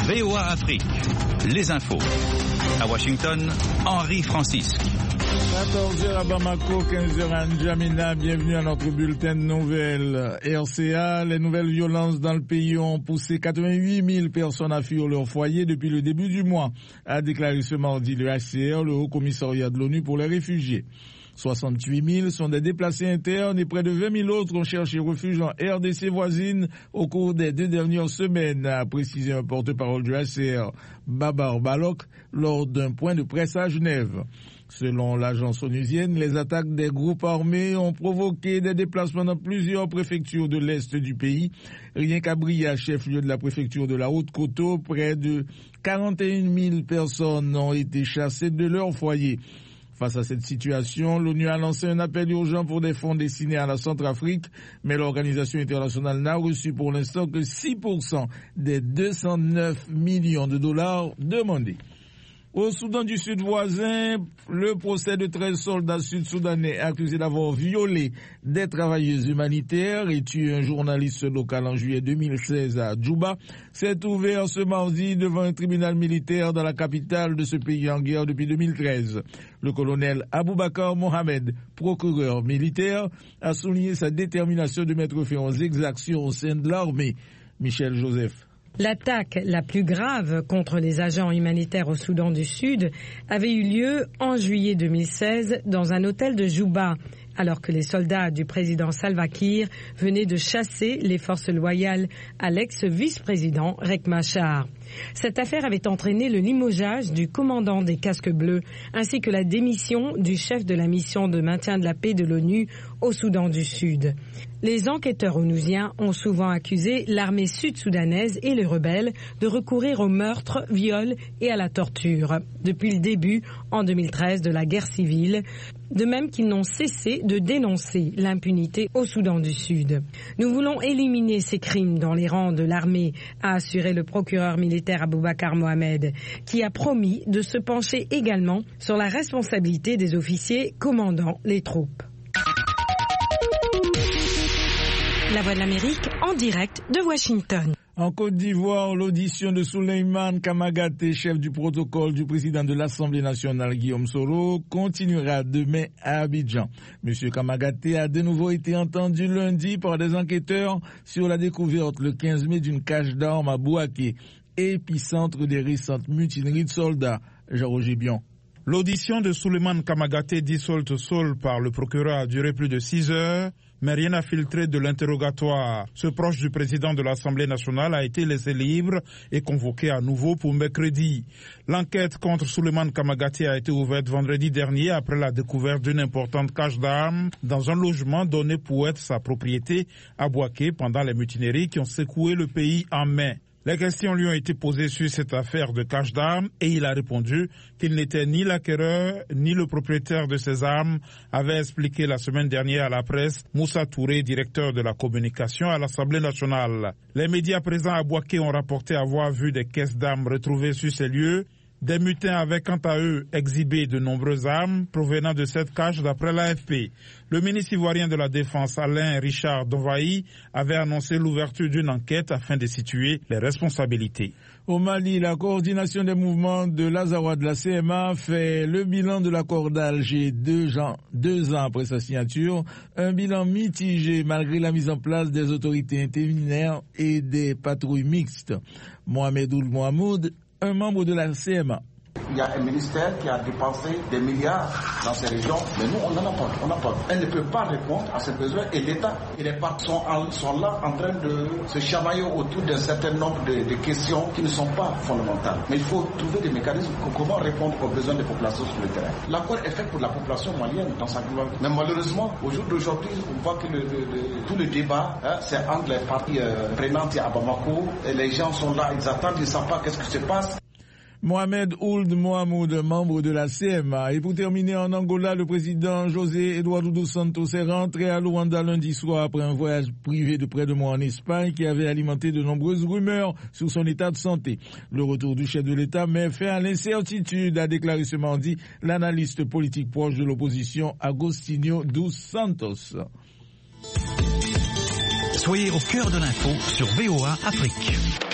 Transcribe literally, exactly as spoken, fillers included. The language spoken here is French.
V O A Afrique, les infos. À Washington, Henri Francisque. quatorze heures à Bamako, quinze heures à N'Djamena. Bienvenue à notre bulletin de nouvelles. R C A, les nouvelles violences dans le pays ont poussé quatre-vingt-huit mille personnes à fuir leur foyer depuis le début du mois, a déclaré ce mardi le H C R, le Haut Commissariat de l'ONU pour les réfugiés. soixante-huit mille sont des déplacés internes et près de vingt mille autres ont cherché refuge en R D C voisine au cours des deux dernières semaines, a précisé un porte-parole du H C R, Babar Balok, lors d'un point de presse à Genève. Selon l'agence onusienne, les attaques des groupes armés ont provoqué des déplacements dans plusieurs préfectures de l'Est du pays. Rien qu'à Bria, chef-lieu de la préfecture de la Haute-Koto, près de quarante et une mille personnes ont été chassées de leur foyer. Face à cette situation, l'ONU a lancé un appel urgent pour des fonds destinés à la Centrafrique, mais l'organisation internationale n'a reçu pour l'instant que six pour cent des deux cent neuf millions de dollars demandés. Au Soudan du Sud voisin, le procès de treize soldats sud-soudanais accusés d'avoir violé des travailleuses humanitaires et tué un journaliste local en juillet deux mille seize à Djouba s'est ouvert ce mardi devant un tribunal militaire dans la capitale de ce pays en guerre depuis deux mille treize. Le colonel Aboubakar Mohamed, procureur militaire, a souligné sa détermination de mettre fin aux exactions au sein de l'armée. Michel Joseph. L'attaque la plus grave contre les agents humanitaires au Soudan du Sud avait eu lieu en juillet deux mille seize dans un hôtel de Djouba, alors que les soldats du président Salva Kiir venaient de chasser les forces loyales à l'ex-vice-président Riek Machar. Cette affaire avait entraîné le limogeage du commandant des casques bleus ainsi que la démission du chef de la mission de maintien de la paix de l'ONU au Soudan du Sud. Les enquêteurs onusiens ont souvent accusé l'armée sud-soudanaise et les rebelles de recourir au meurtre, viol et à la torture depuis le début, en deux mille treize, de la guerre civile, de même qu'ils n'ont cessé de dénoncer l'impunité au Soudan du Sud. Nous voulons éliminer ces crimes dans les rangs de l'armée, a assuré le procureur militaire Aboubakar Mohamed, qui a promis de se pencher également sur la responsabilité des officiers commandant les troupes. La Voix de l'Amérique en direct de Washington. En Côte d'Ivoire, l'audition de Souleymane Kamagaté, chef du protocole du président de l'Assemblée nationale Guillaume Soro, continuera demain à Abidjan. Monsieur Kamagaté a de nouveau été entendu lundi par des enquêteurs sur la découverte le quinze mai d'une cache d'armes à Bouaké, épicentre des récentes mutineries de soldats. Jean-Roger Bion. L'audition de Souleymane Kamagaté, dit Solte Sol par le procureur, a duré plus de six heures, mais rien n'a filtré de l'interrogatoire. Ce proche du président de l'Assemblée nationale a été laissé libre et convoqué à nouveau pour mercredi. L'enquête contre Souleymane Kamagaté a été ouverte vendredi dernier après la découverte d'une importante cache d'armes dans un logement donné pour être sa propriété à Bouaké pendant les mutineries qui ont secoué le pays en mai. Les questions lui ont été posées sur cette affaire de cache d'armes et il a répondu qu'il n'était ni l'acquéreur ni le propriétaire de ces armes, avait expliqué la semaine dernière à la presse Moussa Touré, directeur de la communication à l'Assemblée nationale. Les médias présents à Bouaké ont rapporté avoir vu des caisses d'armes retrouvées sur ces lieux. Des mutins avaient quant à eux exhibé de nombreuses armes provenant de cette cache d'après l'A F P. Le ministre ivoirien de la Défense, Alain Richard Donvaï, avait annoncé l'ouverture d'une enquête afin de situer les responsabilités. Au Mali, la coordination des mouvements de l'Azawa de la C M A fait le bilan de l'accord d'Alger deux ans, deux ans après sa signature. Un bilan mitigé malgré la mise en place des autorités intérimaires et des patrouilles mixtes. Mohamed Ould Mohamoud, un membre de la C M A. Il y a un ministère qui a dépensé des milliards dans ces régions, mais nous, on n'en a pas. On n'a pas. Elle ne peut pas répondre à ses besoins et l'État et les partis sont, sont là en train de se chamailler autour d'un certain nombre de, de questions qui ne sont pas fondamentales. Mais il faut trouver des mécanismes pour comment répondre aux besoins des populations sur le terrain. L'accord est fait pour la population malienne dans sa globalité. Mais malheureusement, au jour d'aujourd'hui, on voit que le, le, le, tout le débat, hein, c'est entre les parties euh, prenantes à Bamako. Et les gens sont là, ils attendent, ils ne savent pas qu'est-ce qui se passe. Mohamed Ould Mohamoud, membre de la C M A. Et pour terminer, en Angola, le président José Eduardo dos Santos est rentré à Luanda lundi soir après un voyage privé de près de mois en Espagne qui avait alimenté de nombreuses rumeurs sur son état de santé. Le retour du chef de l'État met fin à l'incertitude, a déclaré ce mardi l'analyste politique proche de l'opposition Agostinho dos Santos. Soyez au cœur de l'info sur V O A Afrique.